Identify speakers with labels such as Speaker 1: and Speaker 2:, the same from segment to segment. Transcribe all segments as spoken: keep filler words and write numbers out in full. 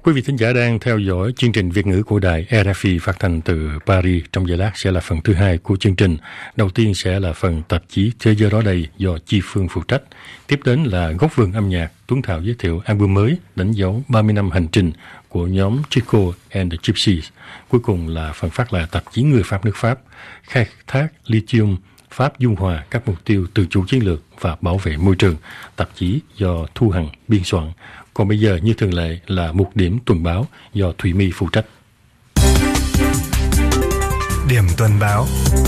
Speaker 1: Quý vị thính giả đang theo dõi chương trình Việt ngữ của đài rờ ép i phát thanh từ Paris. Trong giây lát sẽ là phần thứ hai của chương trình. Đầu tiên sẽ là phần tạp chí Thế giới đó đây do Chi Phương phụ trách. Tiếp đến là Góc vườn âm nhạc, Tuấn Thảo giới thiệu album mới đánh dấu ba mươi năm hành trình của nhóm Chico and the Gypsies. Cuối cùng là phần phát lại tạp chí Người Pháp nước Pháp, khai thác lithium, Pháp dung hòa các mục tiêu tự chủ chiến lược và bảo vệ môi trường, tạp chí do Thu Hằng biên soạn. Còn bây giờ như thường lệ là mục điểm tuần báo do Thùy My phụ trách.
Speaker 2: Điểm tuần báo.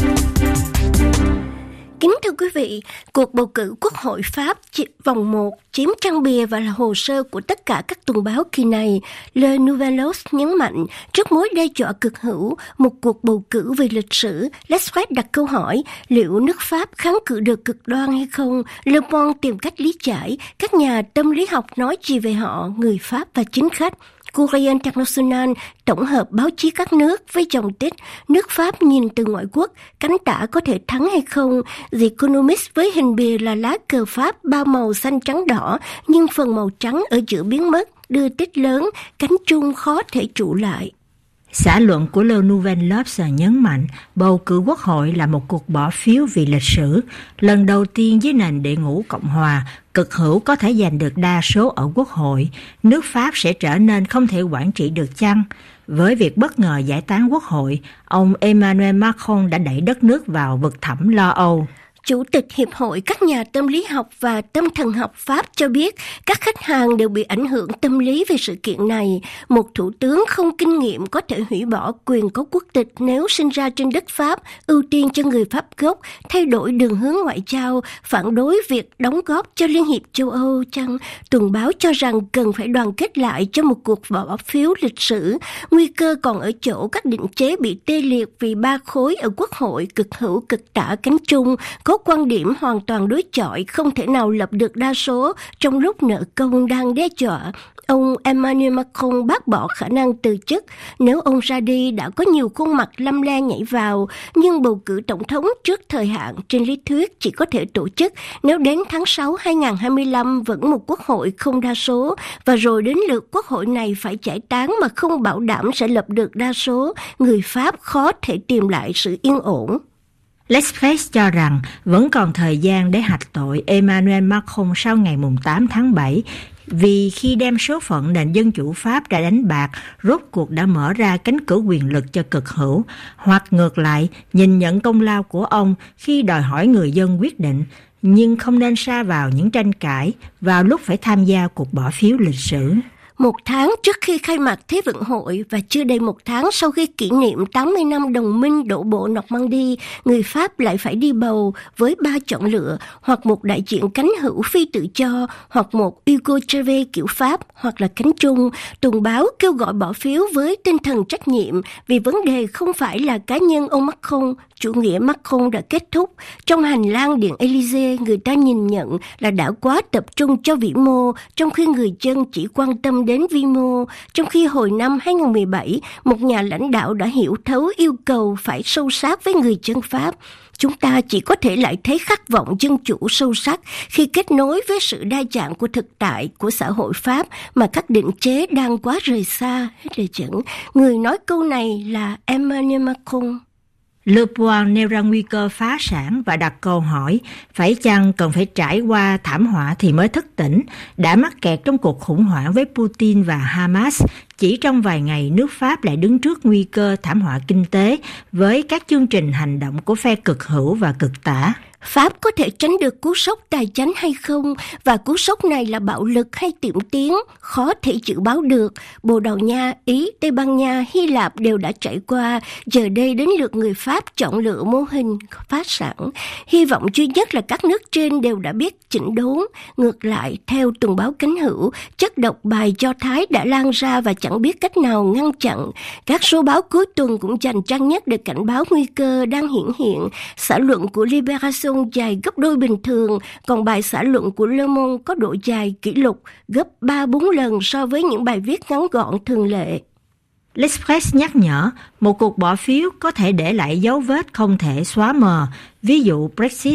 Speaker 3: Kính thưa quý vị, cuộc bầu cử Quốc hội Pháp vòng một chiếm trang bìa và là hồ sơ của tất cả các tuần báo kỳ này. Le Nouvellos nhấn mạnh trước mối đe dọa cực hữu, một cuộc bầu cử về lịch sử, L'Express đặt câu hỏi liệu nước Pháp kháng cự được cực đoan hay không. Le Monde tìm cách lý giải các nhà tâm lý học nói gì về họ, người Pháp và chính khách. Courrier International tổng hợp báo chí các nước với dòng tích nước Pháp nhìn từ ngoại quốc, cánh tả có thể thắng hay không. The Economist với hình bìa là lá cờ Pháp ba màu xanh trắng đỏ, nhưng phần màu trắng ở giữa biến mất, đưa tích lớn, cánh trung khó thể trụ lại.
Speaker 4: Xã luận của Le Nouvel Observateur nhấn mạnh bầu cử quốc hội là một cuộc bỏ phiếu vì lịch sử. Lần đầu tiên dưới nền đệ ngũ Cộng hòa, cực hữu có thể giành được đa số ở quốc hội. Nước Pháp sẽ trở nên không thể quản trị được chăng? Với việc bất ngờ giải tán quốc hội, ông Emmanuel Macron đã đẩy đất nước vào vực thẳm lo âu.
Speaker 3: Chủ tịch Hiệp hội các nhà tâm lý học và tâm thần học Pháp cho biết các khách hàng đều bị ảnh hưởng tâm lý về sự kiện này. Một thủ tướng không kinh nghiệm có thể hủy bỏ quyền có quốc tịch nếu sinh ra trên đất Pháp, ưu tiên cho người Pháp gốc, thay đổi đường hướng ngoại giao, phản đối việc đóng góp cho Liên hiệp châu Âu chăng? Tuần báo cho rằng cần phải đoàn kết lại cho một cuộc bỏ phiếu lịch sử. Nguy cơ còn ở chỗ các định chế bị tê liệt vì ba khối ở quốc hội, cực hữu, cực tả, cánh trung, có quan điểm hoàn toàn đối chọi, không thể nào lập được đa số trong lúc nợ công đang đe dọa. Ông Emmanuel Macron bác bỏ khả năng từ chức nếu ông ra đi. Đã có nhiều khuôn mặt lâm le nhảy vào, nhưng bầu cử tổng thống trước thời hạn trên lý thuyết chỉ có thể tổ chức nếu đến tháng sáu hai nghìn không trăm hai mươi lăm vẫn một quốc hội không đa số, và rồi đến lượt quốc hội này phải giải tán mà không bảo đảm sẽ lập được đa số. Người Pháp khó thể tìm lại sự yên ổn.
Speaker 4: L'Express cho rằng vẫn còn thời gian để hạch tội Emmanuel Macron sau ngày tám tháng bảy, vì khi đem số phận nền dân chủ Pháp đã đánh bạc, rốt cuộc đã mở ra cánh cửa quyền lực cho cực hữu, hoặc ngược lại, nhìn nhận công lao của ông khi đòi hỏi người dân quyết định, nhưng không nên sa vào những tranh cãi vào lúc phải tham gia cuộc bỏ phiếu lịch sử.
Speaker 3: Một tháng trước khi khai mạc Thế vận hội và chưa đầy một tháng sau khi kỷ niệm tám mươi năm đồng minh đổ bộ Normandy, người Pháp lại phải đi bầu với ba chọn lựa, hoặc một đại diện cánh hữu phi tự do, hoặc một Hugo Chavez kiểu Pháp, hoặc là cánh trung. Tuần báo kêu gọi bỏ phiếu với tinh thần trách nhiệm, vì vấn đề không phải là cá nhân ông Macron. Chủ nghĩa Macron đã kết thúc. Trong hành lang Điện Élysée, người ta nhìn nhận là đã quá tập trung cho vĩ mô, trong khi người dân chỉ quan tâm đến vi mô. Trong khi hồi năm hai nghìn không trăm mười bảy, một nhà lãnh đạo đã hiểu thấu yêu cầu phải sâu sát với người dân Pháp. Chúng ta chỉ có thể lại thấy khát vọng dân chủ sâu sắc khi kết nối với sự đa dạng của thực tại của xã hội Pháp mà các định chế đang quá rời xa. Hết lời dẫn. Người nói câu này là Emmanuel Macron.
Speaker 4: Le Point nêu ra nguy cơ phá sản và đặt câu hỏi phải chăng cần phải trải qua thảm họa thì mới thức tỉnh. Đã mắc kẹt trong cuộc khủng hoảng với Putin và Hamas, chỉ trong vài ngày nước Pháp lại đứng trước nguy cơ thảm họa kinh tế với các chương trình hành động của phe cực hữu và cực tả.
Speaker 3: Pháp có thể tránh được cú sốc tài chánh hay không? Và cú sốc này là bạo lực hay tiệm tiến? Khó thể dự báo được. Bồ Đào Nha, Ý, Tây Ban Nha, Hy Lạp đều đã trải qua. Giờ đây đến lượt người Pháp chọn lựa mô hình phá sản. Hy vọng duy nhất là các nước trên đều đã biết chỉnh đốn. Ngược lại, theo tuần báo cánh hữu, chất độc bài Do Thái đã lan ra và chẳng biết cách nào ngăn chặn. Các số báo cuối tuần cũng dành trang nhất để cảnh báo nguy cơ đang hiện hiện. Xã luận của Libération dài gấp đôi bình thường, còn bài xã luận của Le Monde có độ dài kỷ lục gấp ba bốn lần so với những bài viết ngắn gọn thường lệ.
Speaker 4: L'Express nhắc nhở, một cuộc bỏ phiếu có thể để lại dấu vết không thể xóa mờ, ví dụ Brexit.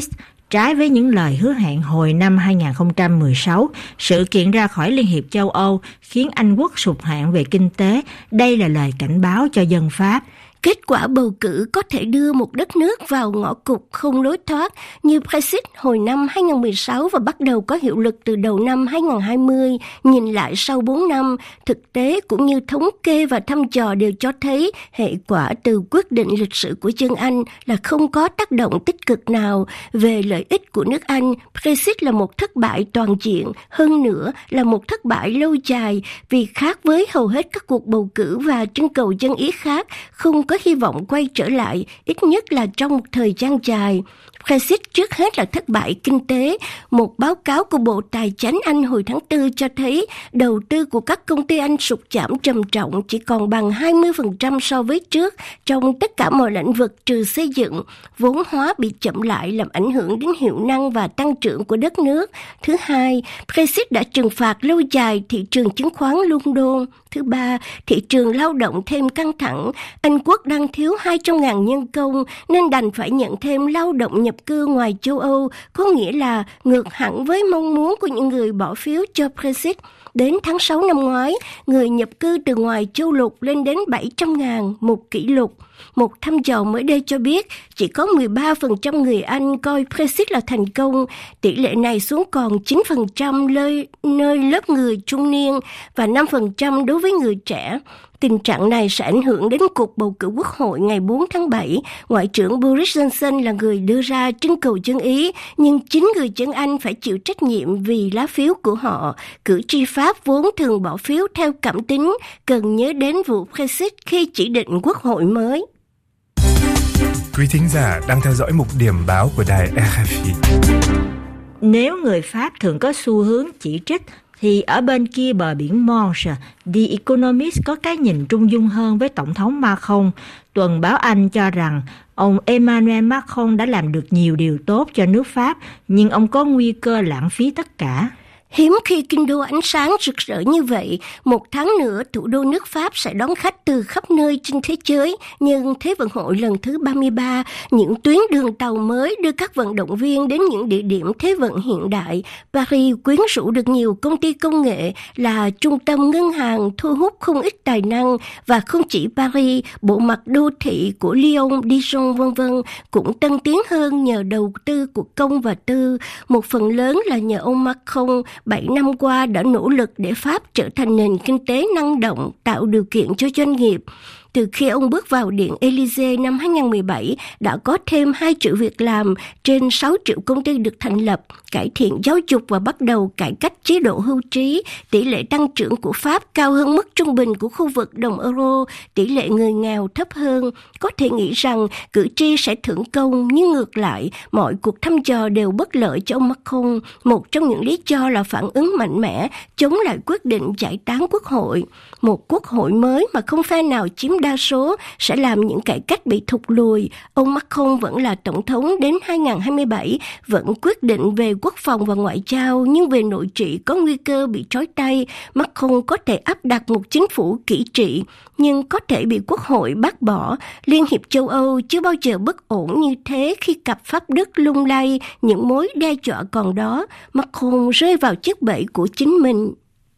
Speaker 4: Trái với những lời hứa hẹn hồi năm hai không một sáu, sự kiện ra khỏi Liên hiệp châu Âu khiến Anh quốc sụt hạng về kinh tế. Đây là lời cảnh báo cho dân Pháp.
Speaker 3: Kết quả bầu cử có thể đưa một đất nước vào ngõ cụt không lối thoát như Brexit hồi năm hai không một sáu và bắt đầu có hiệu lực từ đầu năm hai không hai không. Nhìn lại sau bốn năm, thực tế cũng như thống kê và thăm dò đều cho thấy hệ quả từ quyết định lịch sử của dân Anh là không có tác động tích cực nào về lợi ích của nước Anh. Brexit là một thất bại toàn diện, hơn nữa là một thất bại lâu dài vì khác với hầu hết các cuộc bầu cử và trưng cầu dân ý khác, không có hy vọng quay trở lại, ít nhất là trong một thời gian dài. Brexit trước hết là thất bại kinh tế. Một báo cáo của Bộ Tài chính Anh hồi tháng tư cho thấy đầu tư của các công ty Anh sụt giảm trầm trọng, chỉ còn bằng hai mươi phần trăm so với trước trong tất cả mọi lĩnh vực trừ xây dựng. Vốn hóa bị chậm lại làm ảnh hưởng đến hiệu năng và tăng trưởng của đất nước. Thứ hai, Brexit đã trừng phạt lâu dài thị trường chứng khoán London. Thứ ba, thị trường lao động thêm căng thẳng. Anh quốc đang thiếu hai trăm nghìn nhân công nên đành phải nhận thêm lao động nhập cư ngoài châu Âu, có nghĩa là ngược hẳn với mong muốn của những người bỏ phiếu cho Brexit. Đến tháng sáu năm ngoái, người nhập cư từ ngoài châu lục lên đến bảy trăm nghìn, một kỷ lục. Một thăm dò mới đây cho biết chỉ có mười ba phần trăm người Anh coi Brexit là thành công. Tỷ lệ này xuống còn chín phần trăm nơi, nơi lớp người trung niên và năm phần trăm đối với người trẻ. Tình trạng này sẽ ảnh hưởng đến cuộc bầu cử quốc hội ngày bốn tháng bảy. Ngoại trưởng Boris Johnson là người đưa ra trưng cầu dân Ý, nhưng chính người dân Anh phải chịu trách nhiệm vì lá phiếu của họ. Cử tri Pháp vốn thường bỏ phiếu theo cảm tính, cần nhớ đến vụ Brexit khi chỉ định quốc hội mới.
Speaker 2: Quý thính giả đang theo dõi mục điểm báo của đài rờ ép i.
Speaker 4: Nếu người Pháp thường có xu hướng chỉ trích, thì ở bên kia bờ biển Manche, The Economist có cái nhìn trung dung hơn với Tổng thống Macron. Tuần báo Anh cho rằng ông Emmanuel Macron đã làm được nhiều điều tốt cho nước Pháp, nhưng ông có nguy cơ lãng phí tất cả.
Speaker 3: Hiếm khi kinh đô ánh sáng rực rỡ như vậy, một tháng nữa thủ đô nước Pháp sẽ đón khách từ khắp nơi trên thế giới. Nhưng Thế vận hội lần thứ ba mươi ba, những tuyến đường tàu mới đưa các vận động viên đến những địa điểm thế vận hiện đại. Paris quyến rũ được nhiều công ty công nghệ, là trung tâm ngân hàng thu hút không ít tài năng. Và không chỉ Paris, bộ mặt đô thị của Lyon, Dijon vân vân cũng tân tiến hơn nhờ đầu tư của công và tư. Một phần lớn là nhờ ông Macron, bảy năm qua đã nỗ lực để Pháp trở thành nền kinh tế năng động, tạo điều kiện cho doanh nghiệp. Từ khi ông bước vào Điện Élysée năm hai không một bảy, đã có thêm hai triệu việc làm, trên sáu triệu công ty được thành lập, cải thiện giáo dục và bắt đầu cải cách chế độ hưu trí. Tỷ lệ tăng trưởng của Pháp cao hơn mức trung bình của khu vực đồng euro, tỷ lệ người nghèo thấp hơn. Có thể nghĩ rằng cử tri sẽ thưởng công, nhưng ngược lại, mọi cuộc thăm dò đều bất lợi cho ông Macron. Một trong những lý do là phản ứng mạnh mẽ chống lại quyết định giải tán quốc hội. Một quốc hội mới mà không phe nào chiếm đa số sẽ làm những cải cách bị thụt lùi. Ông Macron vẫn là tổng thống đến hai không hai bảy, vẫn quyết định về quốc phòng và ngoại giao, nhưng về nội trị có nguy cơ bị trói tay. Macron có thể áp đặt một chính phủ kỹ trị, nhưng có thể bị quốc hội bác bỏ. Liên hiệp châu Âu chưa bao giờ bất ổn như thế khi cặp Pháp Đức lung lay, những mối đe dọa còn đó. Macron rơi vào chiếc bẫy của chính mình.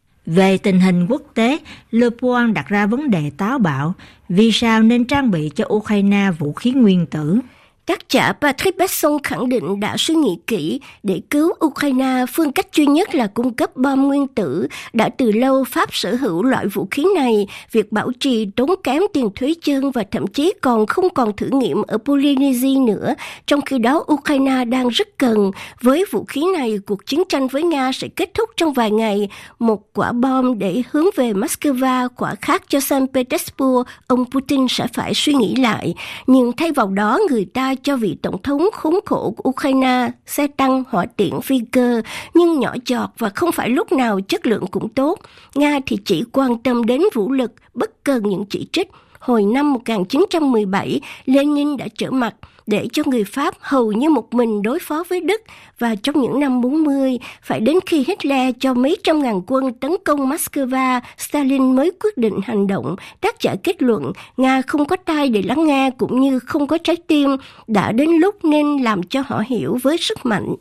Speaker 4: Về tình hình quốc tế, Le Point đặt ra vấn đề táo bạo, vì sao nên trang bị cho Ukraine vũ khí nguyên tử.
Speaker 3: Tác giả Patrick Besson khẳng định đã suy nghĩ kỹ để cứu Ukraine. Phương cách duy nhất là cung cấp bom nguyên tử. Đã từ lâu Pháp sở hữu loại vũ khí này. Việc bảo trì tốn kém tiền thuế chân và thậm chí còn không còn thử nghiệm ở Polynesia nữa. Trong khi đó Ukraine đang rất cần. Với vũ khí này, cuộc chiến tranh với Nga sẽ kết thúc trong vài ngày. Một quả bom để hướng về Moscow, quả khác cho Saint Petersburg, ông Putin sẽ phải suy nghĩ lại. Nhưng thay vào đó, người ta cho vị tổng thống khốn khổ của Ukraine xe tăng, hỏa tiễn, phi cơ, nhưng nhỏ giọt và không phải lúc nào chất lượng cũng tốt. Nga thì chỉ quan tâm đến vũ lực, bất cần những chỉ trích. Hồi năm một nghìn chín trăm mười bảy, Lenin đã trở mặt. để cho người Pháp hầu như một mình đối phó với Đức, và trong những năm bốn mươi, phải đến khi Hitler cho mấy trăm ngàn quân tấn công Moscow, Stalin mới quyết định hành động. Tác giả kết luận Nga không có tai để lắng nghe cũng như không có trái tim, đã đến lúc nên làm cho họ hiểu với sức mạnh.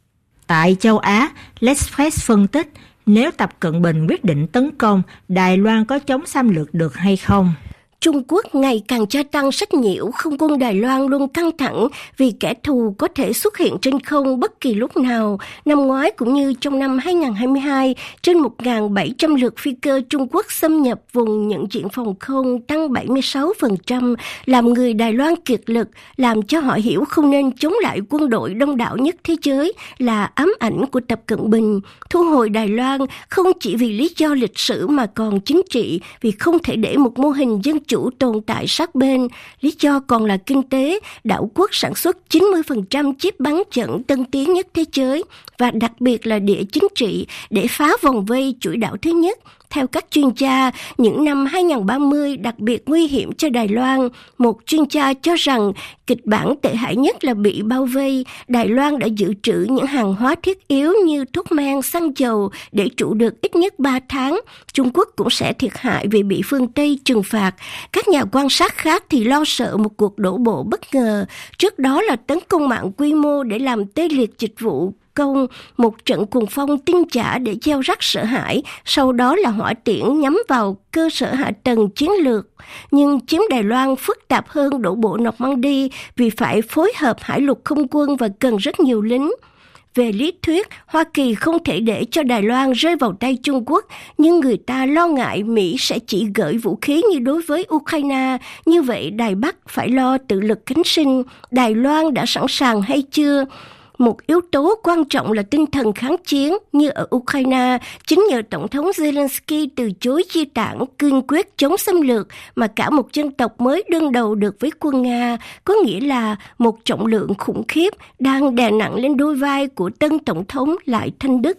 Speaker 4: Tại châu Á, L'Express phân tích nếu Tập Cận Bình quyết định tấn công, Đài Loan có chống xâm lược được hay không?
Speaker 3: Trung Quốc ngày càng gia tăng sách nhiễu, không quân Đài Loan luôn căng thẳng vì kẻ thù có thể xuất hiện trên không bất kỳ lúc nào. Năm ngoái cũng như trong năm hai không hai hai, trên một nghìn bảy trăm lượt phi cơ Trung Quốc xâm nhập vùng nhận diện phòng không, tăng bảy mươi sáu phần trăm, làm người Đài Loan kiệt lực, làm cho họ hiểu không nên chống lại quân đội đông đảo nhất thế giới là ám ảnh của Tập Cận Bình. Thu hồi Đài Loan không chỉ vì lý do lịch sử mà còn chính trị, vì không thể để một mô hình dân chủ tồn tại sát bên. Lý do còn là kinh tế, đảo quốc sản xuất chín mươi phần trăm chip bắn chẩn tân tiến nhất thế giới, và đặc biệt là địa chính trị để phá vòng vây chuỗi đảo thứ nhất. Theo các chuyên gia, những năm hai không ba mươi đặc biệt nguy hiểm cho Đài Loan. Một chuyên gia cho rằng kịch bản tệ hại nhất là bị bao vây. Đài Loan đã dự trữ những hàng hóa thiết yếu như thuốc men, xăng dầu để trụ được ít nhất ba tháng. Trung Quốc cũng sẽ thiệt hại vì bị phương Tây trừng phạt. Các nhà quan sát khác thì lo sợ một cuộc đổ bộ bất ngờ. Trước đó là tấn công mạng quy mô để làm tê liệt dịch vụ công, một trận cuồng phong tin trả để gieo rắc sợ hãi, sau đó là hỏa tiễn nhắm vào cơ sở hạ tầng chiến lược. Nhưng chiếm Đài Loan phức tạp hơn đổ bộ Normandy vì phải phối hợp hải lục không quân và cần rất nhiều lính. Về lý thuyết, Hoa Kỳ không thể để cho Đài Loan rơi vào tay Trung Quốc, nhưng người ta lo ngại Mỹ sẽ chỉ gửi vũ khí như đối với Ukraine. Như vậy, Đài Bắc phải lo tự lực cánh sinh. Đài Loan đã sẵn sàng hay chưa? Một yếu tố quan trọng là tinh thần kháng chiến như ở Ukraine. Chính nhờ Tổng thống Zelensky từ chối chia tản, kiên quyết chống xâm lược mà cả một dân tộc mới đương đầu được với quân Nga, có nghĩa là một trọng lượng khủng khiếp đang đè nặng lên đôi vai của tân Tổng thống Lại Thanh Đức.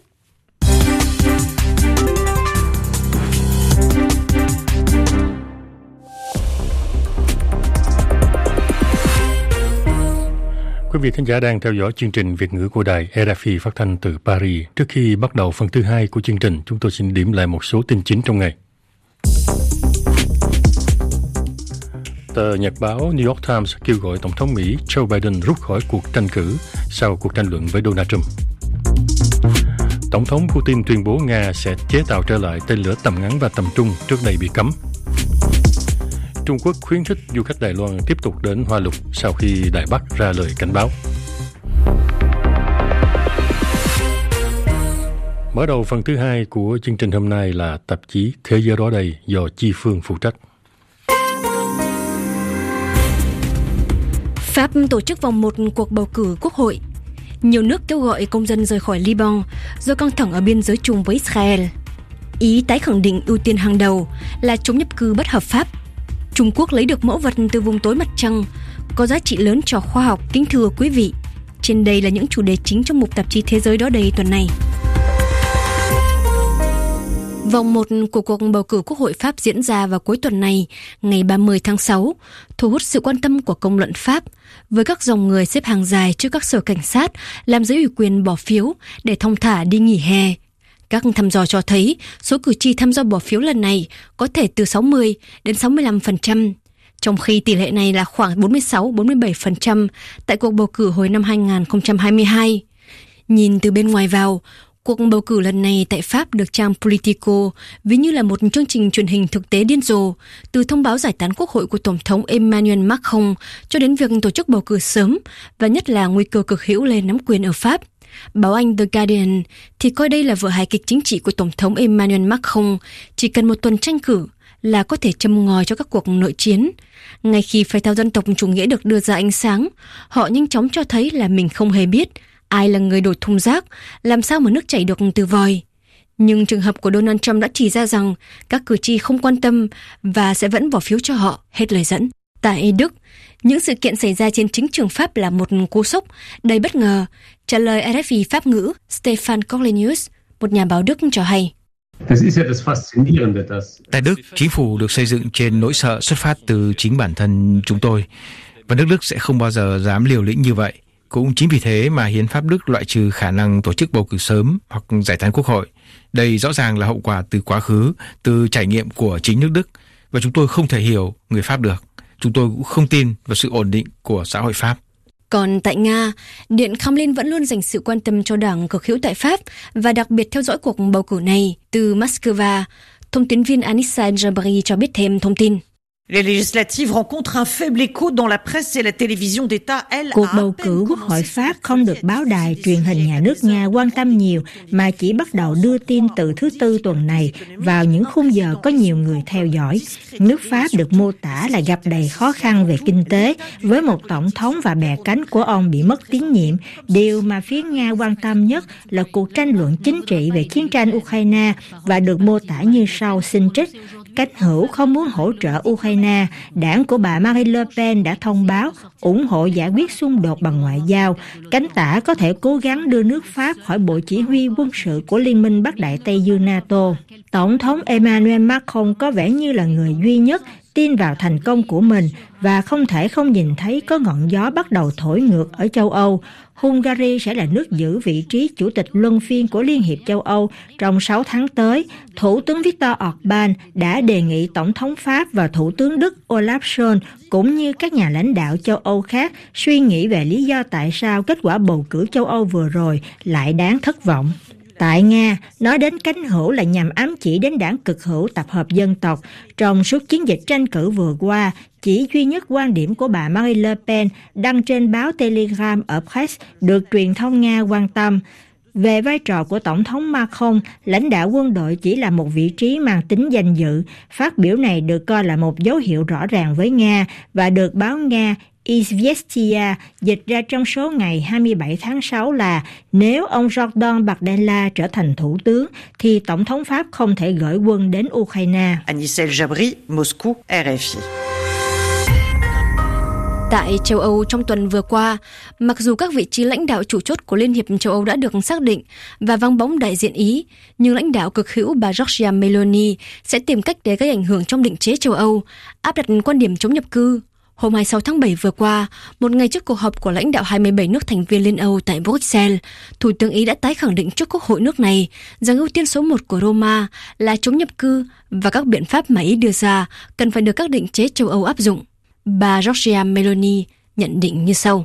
Speaker 1: Quý vị thính giả đang theo dõi chương trình Việt ngữ của đài rờ ép i phát thanh từ Paris. Trước khi bắt đầu phần thứ hai của chương trình, chúng tôi xin điểm lại một số tin chính trong ngày. Tờ nhật báo New York Times kêu gọi Tổng thống Mỹ Joe Biden rút khỏi cuộc tranh cử sau cuộc tranh luận với Donald Trump. Tổng thống Putin tuyên bố Nga sẽ chế tạo trở lại tên lửa tầm ngắn và tầm trung trước đây bị cấm. Trung Quốc khuyến khích du khách Đài Loan tiếp tục đến Hoa Lục sau khi Đài Bắc ra lời cảnh báo. Mở đầu phần thứ hai của chương trình hôm nay là tạp chí Thế giới đó đây do Chi Phương phụ trách.
Speaker 5: Pháp tổ chức vòng một cuộc bầu cử quốc hội. Nhiều nước kêu gọi công dân rời khỏi Liban do căng thẳng ở biên giới chung với Israel. Ý tái khẳng định ưu tiên hàng đầu là chống nhập cư bất hợp pháp. Trung Quốc lấy được mẫu vật từ vùng tối mặt trăng, có giá trị lớn cho khoa học. Kính thưa quý vị, trên đây là những chủ đề chính trong mục tạp chí Thế giới đó đây tuần này. Vòng một của cuộc bầu cử Quốc hội Pháp diễn ra vào cuối tuần này, ngày ba mươi tháng sáu, thu hút sự quan tâm của công luận Pháp, với các dòng người xếp hàng dài trước các sở cảnh sát làm giấy ủy quyền bỏ phiếu để thong thả đi nghỉ hè. Các thăm dò cho thấy số cử tri tham gia bỏ phiếu lần này có thể từ sáu mươi đến sáu mươi lăm phần trăm, trong khi tỷ lệ này là khoảng bốn mươi sáu đến bốn mươi bảy phần trăm tại cuộc bầu cử hồi năm hai không hai hai. Nhìn từ bên ngoài vào, cuộc bầu cử lần này tại Pháp được trang Politico ví như là một chương trình truyền hình thực tế điên rồ, từ thông báo giải tán quốc hội của Tổng thống Emmanuel Macron cho đến việc tổ chức bầu cử sớm và nhất là nguy cơ cực hữu lên nắm quyền ở Pháp. Báo Anh The Guardian thì coi đây là vở hài kịch chính trị của Tổng thống Emmanuel Macron, chỉ cần một tuần tranh cử là có thể châm ngòi cho các cuộc nội chiến. Ngay khi phái thao dân tộc chủ nghĩa được đưa ra ánh sáng, họ nhanh chóng cho thấy là mình không hề biết ai là người đổ thùng rác, làm sao mà nước chảy được từ vòi. Nhưng trường hợp của Donald Trump đã chỉ ra rằng các cử tri không quan tâm và sẽ vẫn bỏ phiếu cho họ, hết lời dẫn. Tại Đức, những sự kiện xảy ra trên chính trường Pháp là một cú sốc đầy bất ngờ. Trả lời rờ ép i Pháp ngữ, Stefan Cornelius, một nhà báo Đức cho hay.
Speaker 6: Tại Đức, chính phủ được xây dựng trên nỗi sợ xuất phát từ chính bản thân chúng tôi. và nước Đức sẽ không bao giờ dám liều lĩnh như vậy. Cũng chính vì thế mà hiến pháp Đức loại trừ khả năng tổ chức bầu cử sớm hoặc giải tán quốc hội. Đây rõ ràng là hậu quả từ quá khứ, từ trải nghiệm của chính nước Đức, và chúng tôi không thể hiểu người Pháp được. Chúng tôi cũng không tin vào sự ổn định của xã hội Pháp.
Speaker 5: Còn tại Nga, Điện Kremlin vẫn luôn dành sự quan tâm cho đảng cực hữu tại Pháp và đặc biệt theo dõi cuộc bầu cử này từ Moscow. Thông tín viên Anissa Jabri cho biết thêm thông tin.
Speaker 7: Les législatives rencontrent un faible écho dans la presse et la télévision d'État. Elle
Speaker 4: Cuộc bầu cử Quốc hội Pháp không được báo đài truyền hình nhà nước Nga quan tâm nhiều, mà chỉ bắt đầu đưa tin từ thứ Tư tuần này vào những khung giờ có nhiều người theo dõi. Nước Pháp được mô tả là gặp đầy khó khăn về kinh tế, với một tổng thống và bè cánh của ông bị mất tín nhiệm. Điều mà phía Nga quan tâm nhất là cuộc tranh luận chính trị về chiến tranh Ukraine và được mô tả như sau, xin trích. Cánh hữu không muốn hỗ trợ Ukraine, đảng của bà Marine Le Pen đã thông báo ủng hộ giải quyết xung đột bằng ngoại giao. Cánh tả có thể cố gắng đưa nước Pháp khỏi bộ chỉ huy quân sự của Liên minh Bắc Đại Tây Dương NATO. Tổng thống Emmanuel Macron có vẻ như là người duy nhất tin vào thành công của mình và không thể không nhìn thấy có ngọn gió bắt đầu thổi ngược ở châu Âu. Hungary sẽ là nước giữ vị trí chủ tịch luân phiên của Liên hiệp châu Âu trong sáu tháng tới. Thủ tướng Viktor Orbán đã đề nghị Tổng thống Pháp và Thủ tướng Đức Olaf Scholz cũng như các nhà lãnh đạo châu Âu khác suy nghĩ về lý do tại sao kết quả bầu cử châu Âu vừa rồi lại đáng thất vọng. Tại Nga, nói đến cánh hữu là nhằm ám chỉ đến đảng cực hữu tập hợp dân tộc. Trong suốt chiến dịch tranh cử vừa qua, chỉ duy nhất quan điểm của bà Marine Le Pen đăng trên báo Telegram ở Press được truyền thông Nga quan tâm. Về vai trò của Tổng thống Macron, lãnh đạo quân đội chỉ là một vị trí mang tính danh dự. Phát biểu này được coi là một dấu hiệu rõ ràng với Nga và được báo Nga Izvestia dịch ra trong số ngày hai mươi bảy tháng sáu là nếu ông Jordan Bardella trở thành thủ tướng thì Tổng thống Pháp không thể gửi quân đến Ukraine.
Speaker 7: Anissa Jabri, Moscou, R F I.
Speaker 5: Tại châu Âu trong tuần vừa qua, mặc dù các vị trí lãnh đạo chủ chốt của Liên hiệp châu Âu đã được xác định và vắng bóng đại diện Ý, nhưng lãnh đạo cực hữu bà Giorgia Meloni sẽ tìm cách để gây ảnh hưởng trong định chế châu Âu, áp đặt quan điểm chống nhập cư. Hôm hai mươi sáu tháng bảy vừa qua, một ngày trước cuộc họp của lãnh đạo hai mươi bảy nước thành viên Liên Âu tại Bruxelles, Thủ tướng Ý đã tái khẳng định trước Quốc hội nước này rằng ưu tiên số một của Roma là chống nhập cư và các biện pháp mà Ý đưa ra cần phải được các định chế châu Âu áp dụng. Bà Giorgia Meloni nhận định như sau.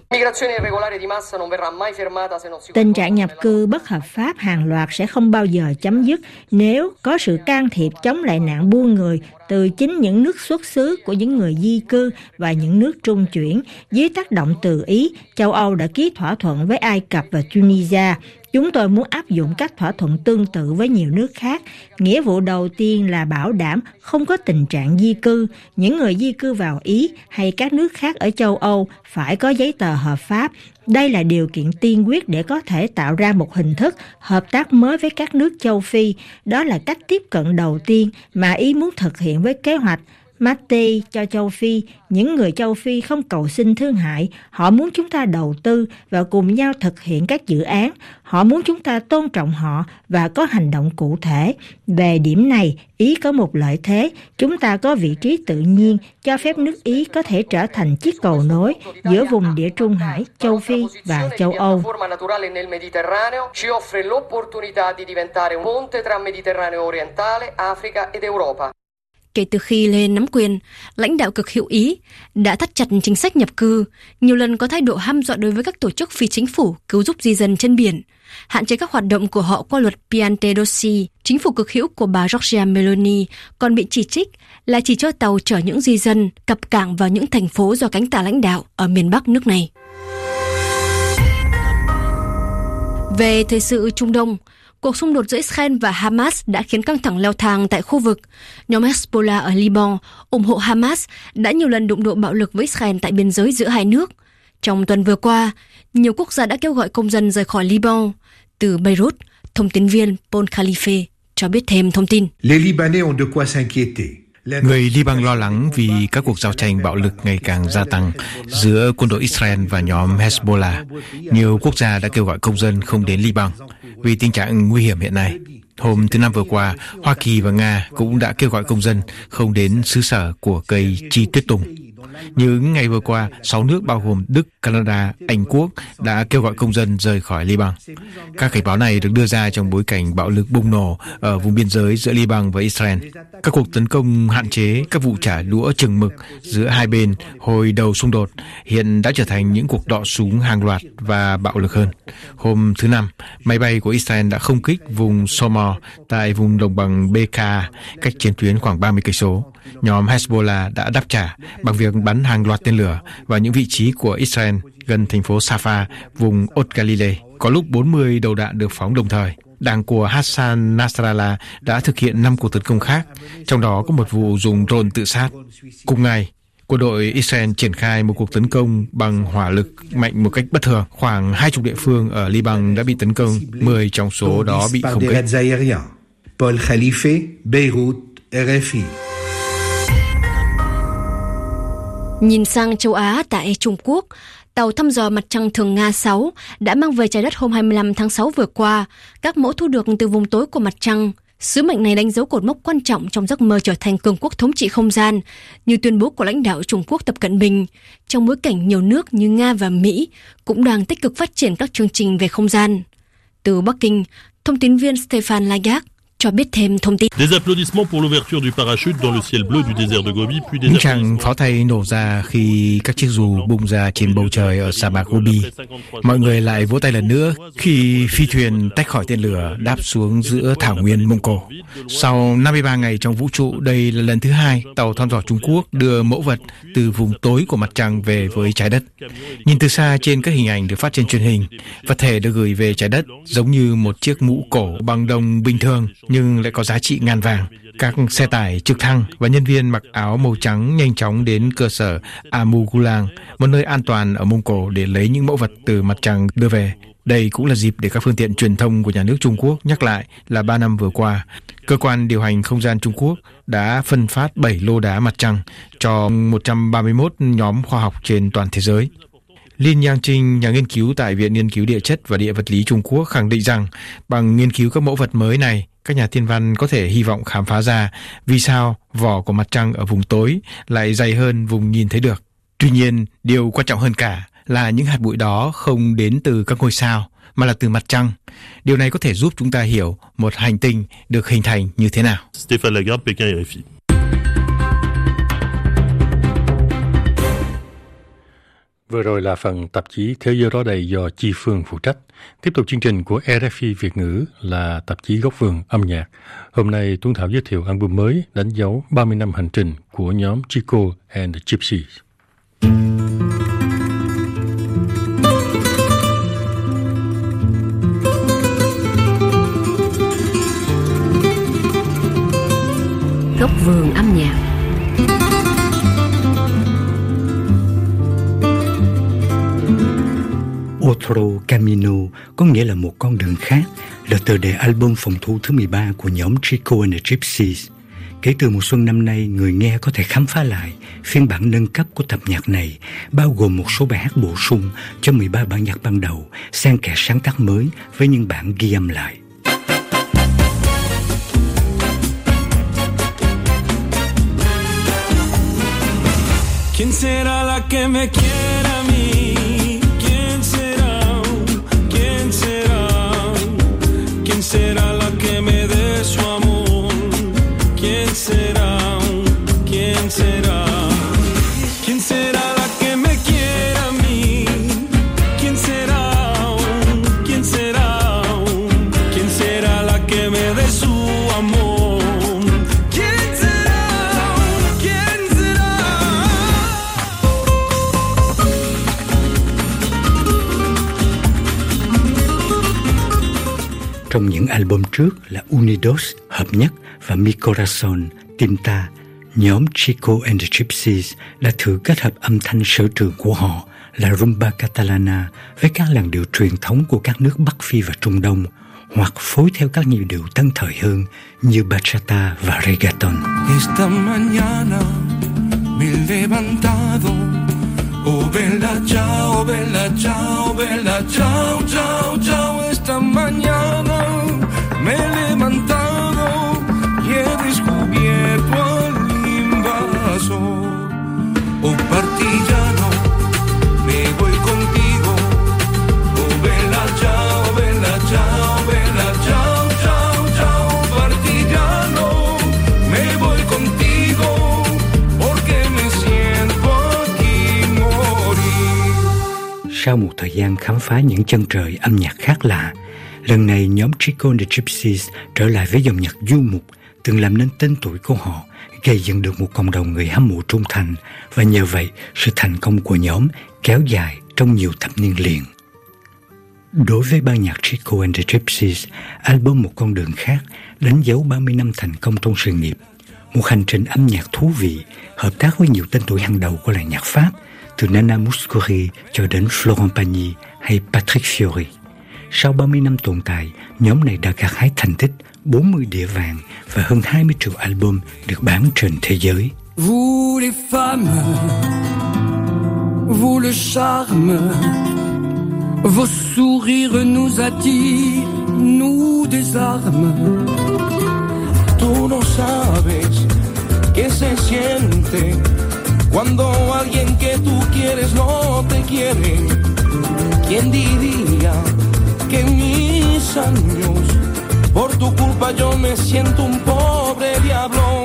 Speaker 4: Tình trạng nhập cư bất hợp pháp hàng loạt sẽ không bao giờ chấm dứt nếu có sự can thiệp chống lại nạn buôn người từ chính những nước xuất xứ của những người di cư và những nước trung chuyển. Dưới tác động từ Ý, châu Âu đã ký thỏa thuận với Ai Cập và Tunisia. Chúng tôi muốn áp dụng các thỏa thuận tương tự với nhiều nước khác. Nghĩa vụ đầu tiên là bảo đảm không có tình trạng di cư. Những người di cư vào Ý hay các nước khác ở châu Âu phải có giấy tờ hợp pháp. Đây là điều kiện tiên quyết để có thể tạo ra một hình thức hợp tác mới với các nước châu Phi. Đó là cách tiếp cận đầu tiên mà Ý muốn thực hiện với kế hoạch Mattei cho châu Phi. Những người châu Phi không cầu xin thương hại, họ muốn chúng ta đầu tư và cùng nhau thực hiện các dự án. Họ muốn chúng ta tôn trọng họ và có hành động cụ thể. Về điểm này, Ý có một lợi thế. Chúng ta có vị trí tự nhiên cho phép nước Ý có thể trở thành chiếc cầu nối giữa vùng Địa Trung Hải, châu Phi và châu Âu.
Speaker 5: Kể từ khi lên nắm quyền, lãnh đạo cực hữu Ý đã thắt chặt chính sách nhập cư, nhiều lần có thái độ hăm dọa đối với các tổ chức phi chính phủ cứu giúp di dân trên biển, hạn chế các hoạt động của họ qua luật Piantedosi. Chính phủ cực hữu của bà Giorgia Meloni còn bị chỉ trích là chỉ cho tàu chở những di dân cập cảng vào những thành phố do cánh tả lãnh đạo ở miền Bắc nước này. Về thời sự Trung Đông, cuộc xung đột giữa Israel và Hamas đã khiến căng thẳng leo thang tại khu vực. Nhóm Hezbollah ở Liban ủng hộ Hamas đã nhiều lần đụng độ bạo lực với Israel tại biên giới giữa hai nước. Trong tuần vừa qua, nhiều quốc gia đã kêu gọi công dân rời khỏi Liban. Từ Beirut, thông tín viên Paul Khalife cho biết thêm thông tin.
Speaker 6: Người Liban lo lắng vì các cuộc giao tranh bạo lực ngày càng gia tăng giữa quân đội Israel và nhóm Hezbollah. Nhiều quốc gia đã kêu gọi công dân không đến Liban vì tình trạng nguy hiểm hiện nay. Hôm thứ Năm vừa qua, Hoa Kỳ và Nga cũng đã kêu gọi công dân không đến xứ sở của cây chi tuyết tùng. Những ngày vừa qua, sáu nước bao gồm Đức, Canada, Anh Quốc đã kêu gọi công dân rời khỏi Liban. Các cảnh báo này được đưa ra trong bối cảnh bạo lực bùng nổ ở vùng biên giới giữa Liban và Israel. Các cuộc tấn công hạn chế các vụ trả đũa chừng mực giữa hai bên hồi đầu xung đột hiện đã trở thành những cuộc đọ súng hàng loạt và bạo lực hơn. Hôm thứ Năm, máy bay của Israel đã không kích vùng Somor tại vùng đồng bằng bê ca, cách chiến tuyến khoảng ba mươi cây số. Nhóm Hezbollah đã đáp trả bằng việc bắn hàng loạt tên lửa vào những vị trí của Israel gần thành phố Safaa, vùng Ốt Galilee. Có lúc bốn mươi đầu đạn được phóng đồng thời. Đảng của Hassan Nasrallah đã thực hiện năm cuộc tấn công khác, trong đó có một vụ dùng drone tự sát. Cùng ngày, quân đội Israel triển khai một cuộc tấn công bằng hỏa lực mạnh một cách bất thường. Khoảng hai chục địa phương ở Liban đã bị tấn công, mười trong số đó bị không kích.
Speaker 8: Paul Khalife, Beirut, R F I.
Speaker 5: Nhìn sang châu Á tại Trung Quốc, tàu thăm dò mặt trăng Thường Nga sáu đã mang về trái đất hôm hai mươi lăm tháng sáu vừa qua các mẫu thu được từ vùng tối của mặt trăng. Sứ mệnh này đánh dấu cột mốc quan trọng trong giấc mơ trở thành cường quốc thống trị không gian, như tuyên bố của lãnh đạo Trung Quốc Tập Cận Bình, trong bối cảnh nhiều nước như Nga và Mỹ cũng đang tích cực phát triển các chương trình về không gian. Từ Bắc Kinh, thông tín viên Stéphane Lagarde cho biết thêm thông tin.
Speaker 6: Những tràng pháo tay nổ ra khi các chiếc dù bung ra trên bầu trời ở sa mạc Gobi. Mọi người lại vỗ tay lần nữa khi phi thuyền tách khỏi tên lửa đáp xuống giữa thảo nguyên Mông Cổ. Sau năm mươi ba ngày trong vũ trụ, đây là lần thứ hai tàu thăm dò Trung Quốc đưa mẫu vật từ vùng tối của mặt trăng về với trái đất. Nhìn từ xa trên các hình ảnh được phát trên truyền hình, vật thể được gửi về trái đất giống như một chiếc mũ cổ bằng đồng bình thường, nhưng lại có giá trị ngàn vàng. Các xe tải, trực thăng và nhân viên mặc áo màu trắng nhanh chóng đến cơ sở Amugulang, một nơi an toàn ở Mông Cổ, để lấy những mẫu vật từ mặt trăng đưa về. Đây cũng là dịp để các phương tiện truyền thông của nhà nước Trung Quốc nhắc lại là ba năm vừa qua, cơ quan điều hành không gian Trung Quốc đã phân phát bảy lô đá mặt trăng cho một trăm ba mươi mốt nhóm khoa học trên toàn thế giới. Lin Yangqing, nhà nghiên cứu tại Viện Nghiên cứu Địa chất và Địa vật lý Trung Quốc, khẳng định rằng bằng nghiên cứu các mẫu vật mới này, các nhà thiên văn có thể hy vọng khám phá ra vì sao vỏ của mặt trăng ở vùng tối lại dày hơn vùng nhìn thấy được. Tuy nhiên, điều quan trọng hơn cả là những hạt bụi đó không đến từ các ngôi sao, mà là từ mặt trăng. Điều này có thể giúp chúng ta hiểu một hành tinh được hình thành như thế nào.
Speaker 9: Stéphane Lagarde, Pékin, R F I.
Speaker 1: Vừa rồi là phần tạp chí Thế giới đó đầy do Chi Phương phụ trách. Tiếp tục chương trình của R F I Việt ngữ là tạp chí Góc vườn âm nhạc. Hôm nay Tuấn Thảo giới thiệu album mới đánh dấu ba mươi năm hành trình của nhóm Chico and the Gypsies.
Speaker 5: Góc vườn âm nhạc.
Speaker 10: Otro Camino có nghĩa là một con đường khác, là tựa đề album phòng thu thứ mười ba của nhóm Chico and the Gypsies. Kể từ mùa xuân năm nay, người nghe có thể khám phá lại phiên bản nâng cấp của tập nhạc này, bao gồm một số bài hát bổ sung cho mười ba bản nhạc ban đầu, xen kẽ sáng tác mới với những bản ghi âm lại.
Speaker 11: ¿Quién será la que me quiera a mí? ¿Quién será? ¿Quién será? ¿Quién será la que me dé su amor? ¿Quién será? ¿Quién será? ¿Quién será la que me quiera a mí? ¿Quién será? ¿Quién será? ¿Quién será la que me dé su amor?
Speaker 10: Trong những album trước là Unidos, Hợp Nhất và Mi Corazón, Tim Ta, nhóm Chico and the Gypsies đã thử kết hợp âm thanh sở trường của họ là rumba catalana với các làn điệu truyền thống của các nước Bắc Phi và Trung Đông, hoặc phối theo các nhịp điệu tân thời hơn như bachata và reggaeton.
Speaker 11: Esta mañana me he levantado, oh bella ciao, bella ciao, bella ciao, ciao, ciao. Esta mañana me he levantado y he descubierto al invasor. Oh partillano, me voy contigo. Oh bella ciao, bella ciao, bella ciao, ciao, ciao. Partillano, me voy contigo porque me siento aquí morir.
Speaker 10: Sau một thời gian khám phá những chân trời âm nhạc khác lạ, lần này nhóm Chico and the Gypsies trở lại với dòng nhạc du mục từng làm nên tên tuổi của họ, gây dựng được một cộng đồng người hâm mộ trung thành, và nhờ vậy sự thành công của nhóm kéo dài trong nhiều thập niên liền. Đối với ban nhạc Chico and the Gypsies, album Một Con Đường Khác đánh dấu ba mươi năm thành công trong sự nghiệp, một hành trình âm nhạc thú vị, hợp tác với nhiều tên tuổi hàng đầu của làng nhạc Pháp, từ Nana Mouskouri cho đến Florent Pagny hay Patrick Fiori. Sau ba mươi năm tồn tại, nhóm này đã gặt hái thành tích bốn mươi đĩa vàng và hơn hai mươi triệu album được bán trên thế giới.
Speaker 11: Vous les femmes, vous le charme, vos sourires nous attirent, nous désarment. Tú no sabes qué se siente cuando alguien que tú quieres no te quiere. ¿Quién diría que mis años por tu culpa yo me siento un pobre diablo?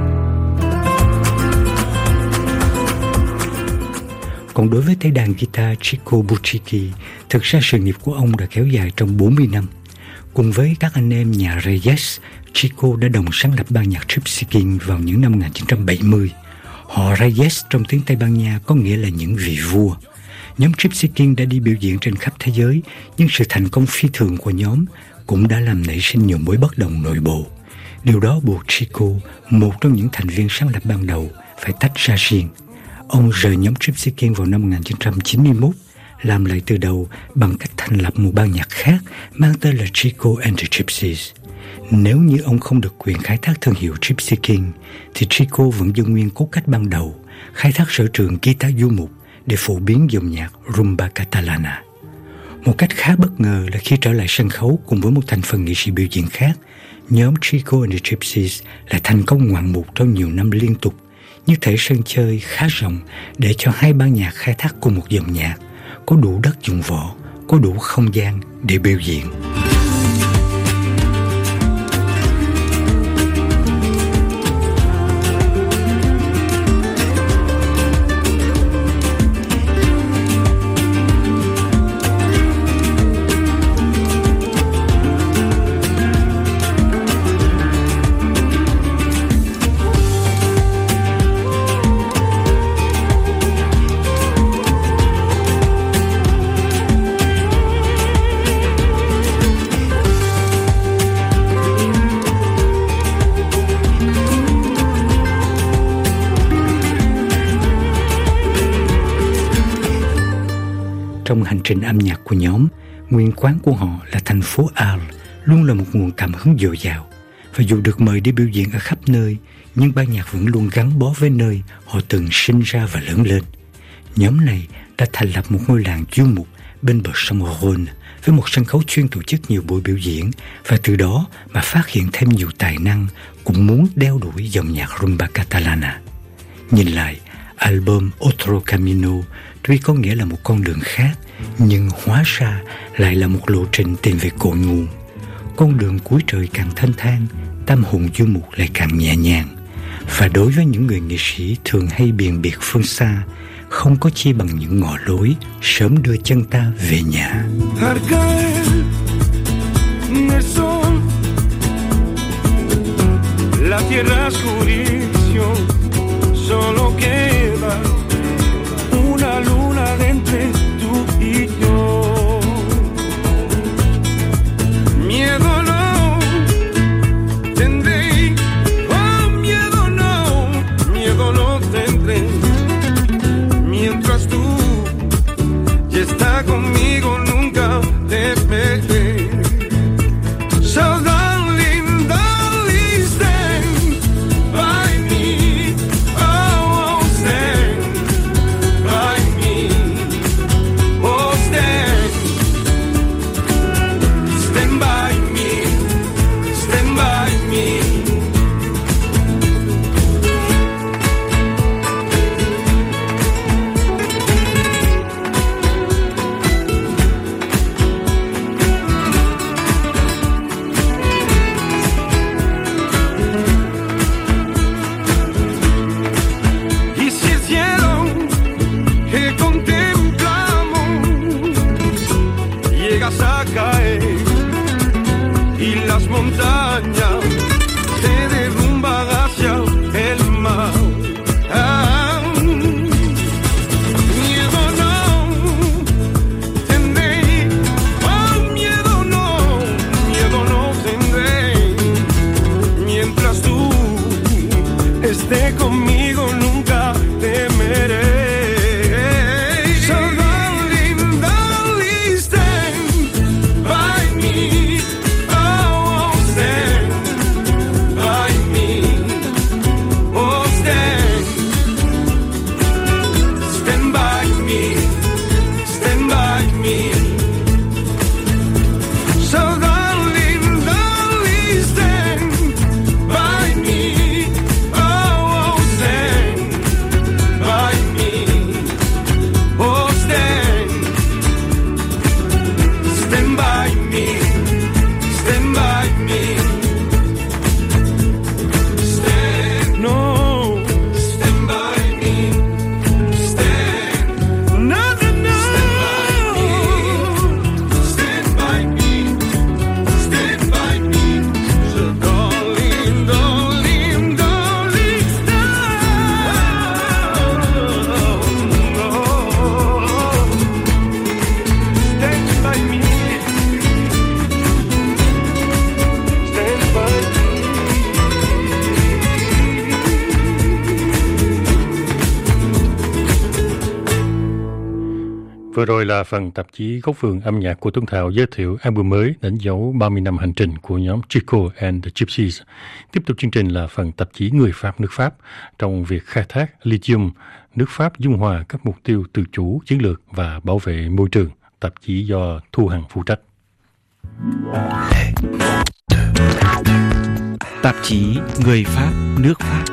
Speaker 10: Còn đối với tay đàn guitar Chico Buccichi, thực ra sự nghiệp của ông đã kéo dài trong bốn mươi năm. Cùng với các anh em nhà Reyes, Chico đã đồng sáng lập ban nhạc Gypsy King vào những năm một nghìn chín trăm bảy mươi. Họ Reyes trong tiếng Tây Ban Nha có nghĩa là những vị vua. Nhóm Gypsy King đã đi biểu diễn trên khắp thế giới, nhưng sự thành công phi thường của nhóm cũng đã làm nảy sinh nhiều mối bất đồng nội bộ. Điều đó buộc Chico, một trong những thành viên sáng lập ban đầu, phải tách ra riêng. Ông rời nhóm Gypsy King vào năm một nghìn chín trăm chín mươi mốt, làm lại từ đầu bằng cách thành lập một ban nhạc khác mang tên là Chico and the Gypsies. Nếu như ông không được quyền khai thác thương hiệu Gypsy King, thì Chico vẫn giữ nguyên cốt cách ban đầu, khai thác sở trường guitar du mục để phổ biến dòng nhạc rumba catalana. Một cách khá bất ngờ là khi trở lại sân khấu cùng với một thành phần nghệ sĩ biểu diễn khác, nhóm Chico and the Gypsies lại thành công ngoạn mục trong nhiều năm liên tục, như thể sân chơi khá rộng để cho hai ban nhạc khai thác cùng một dòng nhạc, có đủ đất dụng võ, có đủ không gian để biểu diễn. Trong hành trình âm nhạc của nhóm, nguyên quán của họ là thành phố Arles, luôn là một nguồn cảm hứng dồi dào. Và dù được mời đi biểu diễn ở khắp nơi, nhưng ban nhạc vẫn luôn gắn bó với nơi họ từng sinh ra và lớn lên. Nhóm này đã thành lập một ngôi làng du mục bên bờ sông Rhône, với một sân khấu chuyên tổ chức nhiều buổi biểu diễn, và từ đó mà phát hiện thêm nhiều tài năng cũng muốn đeo đuổi dòng nhạc rumba catalana. Nhìn lại, album Otro Camino tuy có nghĩa là một con đường khác, nhưng hóa ra lại là một lộ trình tìm về cội nguồn. Con đường cuối trời càng thênh thang, tâm hồn du mục lại càng nhẹ nhàng. Và đối với những người nghệ sĩ thường hay biền biệt phương xa, không có chi bằng những ngõ lối sớm đưa chân ta về nhà.
Speaker 11: La tierra oscurició, solo queda una luna entre tú y yo. Miedo no tendré, oh miedo no, miedo no tendré. Mientras tú ya estás conmigo, nunca te perderé. So darling, darling, stand by me.
Speaker 1: Vừa rồi là phần tạp chí Góc vườn âm nhạc của Tuấn Thảo giới thiệu album mới đánh dấu ba mươi năm hành trình của nhóm Chico and the Gypsies. Tiếp tục chương trình là phần tạp chí Người Pháp nước Pháp trong việc khai thác lithium, nước Pháp dung hòa các mục tiêu tự chủ, chiến lược và bảo vệ môi trường. Tạp chí do Thu Hằng phụ trách.
Speaker 6: Tạp chí Người Pháp nước Pháp.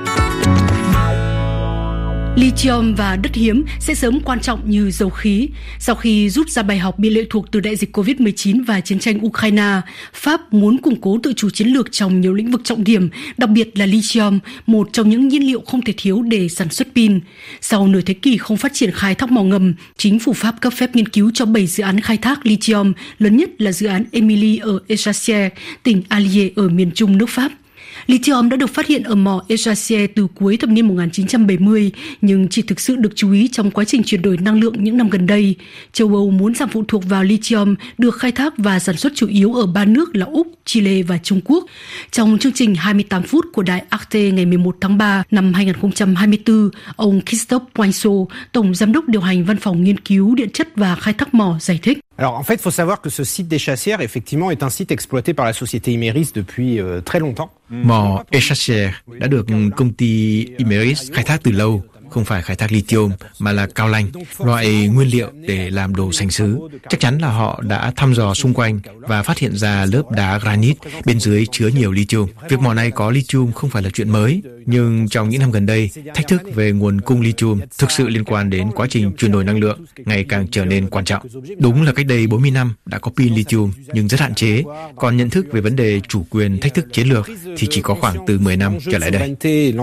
Speaker 9: Lithium và đất hiếm sẽ sớm quan trọng như dầu khí. Sau khi rút ra bài học bị lệ thuộc từ đại dịch covid mười chín và chiến tranh Ukraine, Pháp muốn củng cố tự chủ chiến lược trong nhiều lĩnh vực trọng điểm, đặc biệt là lithium, một trong những nhiên liệu không thể thiếu để sản xuất pin. Sau nửa thế kỷ không phát triển khai thác mỏ ngầm, chính phủ Pháp cấp phép nghiên cứu cho bảy dự án khai thác lithium, lớn nhất là dự án Émilie ở Echassières, tỉnh Allier ở miền trung nước Pháp. Lithium đã được phát hiện ở mỏ Echassières từ cuối thập niên một nghìn chín trăm bảy mươi, nhưng chỉ thực sự được chú ý trong quá trình chuyển đổi năng lượng những năm gần đây. Châu Âu muốn giảm phụ thuộc vào lithium được khai thác và sản xuất chủ yếu ở ba nước là Úc, Chile và Trung Quốc. Trong chương trình hai mươi tám phút của đài Arte ngày mười một tháng ba năm hai nghìn không trăm hai mươi tư, ông Christophe Poinceau, Tổng Giám đốc điều hành Văn phòng Nghiên cứu Điện chất và Khai thác mỏ, giải thích.
Speaker 12: Alors en fait, il faut savoir que ce site d'Echassières effectivement est un site exploité par la société Imerys depuis euh, très longtemps.
Speaker 6: Mỏ Echassières đã được công ty Imerys khai thác từ lâu, không phải khai thác lithium mà là cao lanh, loại nguyên liệu để làm đồ sành sứ. Chắc chắn là họ đã thăm dò xung quanh và phát hiện ra lớp đá granite bên dưới chứa nhiều lithium. Việc mỏ này có lithium không phải là chuyện mới, nhưng trong những năm gần đây, thách thức về nguồn cung lithium thực sự liên quan đến quá trình chuyển đổi năng lượng ngày càng trở nên quan trọng. Đúng là cách đây bốn mươi năm đã có pin lithium nhưng rất hạn chế, còn nhận thức về vấn đề chủ quyền thách thức chiến lược thì chỉ có khoảng từ mười năm trở lại đây.